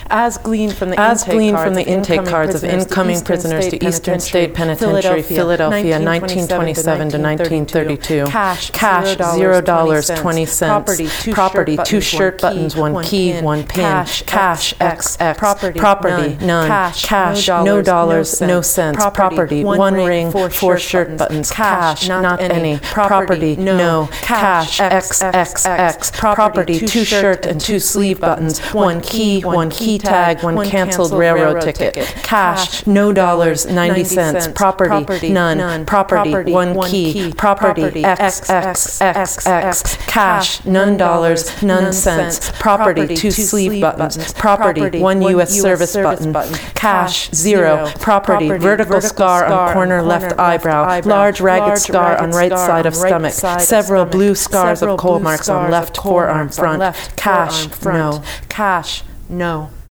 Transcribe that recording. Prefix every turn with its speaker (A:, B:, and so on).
A: As gleaned from the
B: intake cards of incoming prisoners to Eastern State Penitentiary, Philadelphia, 1927 to 1932. Cash, $0, 20 cents. Property, 2 shirt buttons, 1 key, 1 pin. Cash, XX. Property, none. Cash, no dollars, no cents. Property, 1 ring, 4 shirt buttons. Cash, not any. Property, no. Cash, XXX. Property, 2 shirt and 2 sleeve buttons. 1 key, 1 key tag, 1 canceled railroad ticket. Cash, no dollars, 90 cents. Property, none. Property, 1 key. Property, XXXX. Cash, none dollars, none cents. Property, 2 sleeve buttons. Property, 1 U.S. service button. Cash, 0. Property, vertical scar on corner left eyebrow. Large ragged scar on right side of stomach. Several blue scars of coal marks on left forearm front. Cash, no. Cash, no.